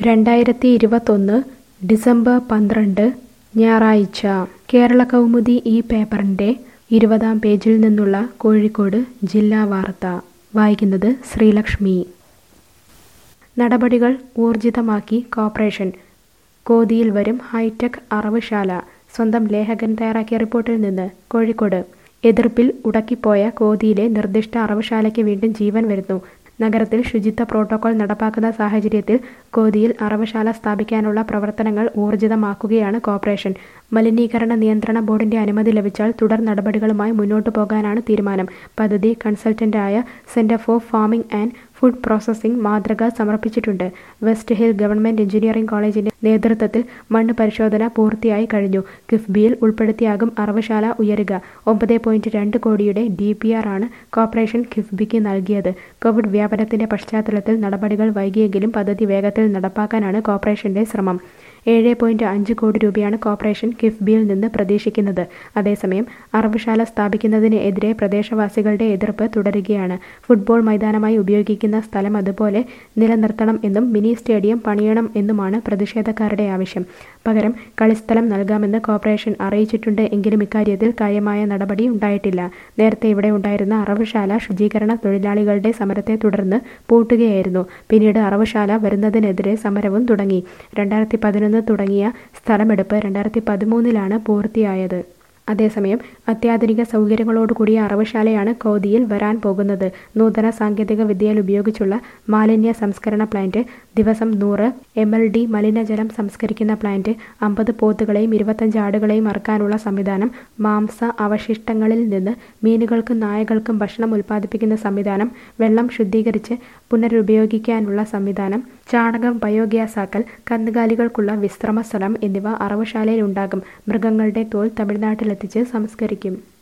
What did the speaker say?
2021 December 12 ഞായറാഴ്ച കേരളകൗമുദി ഈ പേപ്പറിന്റെ 20-ാം പേജിൽ നിന്നുള്ള കോഴിക്കോട് ജില്ലാ വാർത്ത വായിക്കുന്നത് ശ്രീലക്ഷ്മി. നടപടികൾ ഊർജിതമാക്കി കോർപ്പറേഷൻ. കോതിയിൽ വരും ഹൈടെക് അറവുശാല. സ്വന്തം ലേഖകൻ തയ്യാറാക്കിയ റിപ്പോർട്ടിൽ നിന്ന് കോഴിക്കോട്. എതിർപ്പിൽ ഉടക്കിപ്പോയ കോതിയിലെ നിർദ്ദിഷ്ട അറവുശാലയ്ക്ക് വീണ്ടും ജീവൻ വരുന്നു. നഗരത്തിൽ ശുചിത്വ പ്രോട്ടോകോൾ നടപ്പാക്കുന്ന സാഹചര്യത്തിൽ കോതിയിൽ അറവുശാല സ്ഥാപിക്കാനുള്ള പ്രവർത്തനങ്ങൾ ഊർജിതമാക്കുകയാണ് കോർപ്പറേഷൻ. മലിനീകരണ നിയന്ത്രണ ബോർഡിന്റെ അനുമതി ലഭിച്ചാൽ തുടർ നടപടികളുമായി മുന്നോട്ടു പോകാനാണ് തീരുമാനം. പദ്ധതി കൺസൾട്ടന്റായ centre for farming and food processing മാതൃക സമർപ്പിച്ചിട്ടുണ്ട്. വെസ്റ്റ് ഹിൽ ഗവൺമെന്റ് എഞ്ചിനീയറിംഗ് കോളേജിന്റെ നേതൃത്വത്തിൽ മണ്ണ് പരിശോധന പൂർത്തിയായി കഴിഞ്ഞു. കിഫ്ബിയിൽ ഉൾപ്പെടുത്തിയാകും അറവുശാല ഉയരുക. 9.2 കോടിയുടെ DPR ആണ് കോർപ്പറേഷൻ കിഫ്ബിക്ക് നൽകിയത്. കോവിഡ് വ്യാപനത്തിന്റെ പശ്ചാത്തലത്തിൽ നടപടികൾ വൈകിയെങ്കിലും പദ്ധതി വേഗത്തിൽ നടപ്പാക്കാനാണ് കോർപ്പറേഷന്റെ ശ്രമം. 7.5 കോടി രൂപയാണ് കോർപ്പറേഷൻ കിഫ്ബിയിൽ നിന്ന് പ്രതീക്ഷിക്കുന്നത്. അതേസമയം അറവുശാല സ്ഥാപിക്കുന്നതിന് എതിരെ പ്രദേശവാസികളുടെ എതിർപ്പ് തുടരുകയാണ്. ഫുട്ബോൾ മൈതാനമായി ഉപയോഗിക്കുന്ന സ്ഥലം അതുപോലെ നിലനിർത്തണം എന്നും മിനി സ്റ്റേഡിയം പണിയണം എന്നുമാണ് പ്രതിഷേധക്കാരുടെ ആവശ്യം. പകരം കളിസ്ഥലം നൽകാമെന്ന് കോർപ്പറേഷൻ അറിയിച്ചിട്ടുണ്ട് എങ്കിലും ഇക്കാര്യത്തിൽ കാര്യമായ നടപടി ഉണ്ടായിട്ടില്ല. നേരത്തെ ഇവിടെ ഉണ്ടായിരുന്ന അറവുശാല ശുചീകരണ തൊഴിലാളികളുടെ സമരത്തെ തുടർന്ന് പൂട്ടുകയായിരുന്നു. പിന്നീട് അറവുശാല വരുന്നതിനെതിരെ സമരവും തുടങ്ങി. 2011 തുടങ്ങിയ സ്ഥലമെടുപ്പ് 2013 പൂർത്തിയായത്. അതേസമയം അത്യാധുനിക സൗകര്യങ്ങളോടുകൂടിയ അറവുശാലയാണ് കോതിയിൽ വരാൻ പോകുന്നത്. നൂതന സാങ്കേതിക വിദ്യയിൽ ഉപയോഗിച്ചുള്ള മാലിന്യ സംസ്കരണ പ്ലാന്റ്, ദിവസം 100 MLD മലിനജലം സംസ്കരിക്കുന്ന പ്ലാന്റ്, 50 പോത്തുകളെയും 25 ആടുകളെയും അറക്കാനുള്ള സംവിധാനം, മാംസ അവശിഷ്ടങ്ങളിൽ നിന്ന് മീനുകൾക്കും നായകൾക്കും ഭക്ഷണം ഉൽപ്പാദിപ്പിക്കുന്ന സംവിധാനം, വെള്ളം ശുദ്ധീകരിച്ച് പുനരുപയോഗിക്കാനുള്ള സംവിധാനം, ചാണകം ബയോഗ്യാസാക്കൽ, കന്നുകാലികൾക്കുള്ള വിശ്രമ സ്ഥലം എന്നിവ അറവുശാലയിൽ ഉണ്ടാകും. മൃഗങ്ങളുടെ തോൽ തമിഴ്നാട്ടിലെത്തിച്ച് സംസ്കരിക്കും.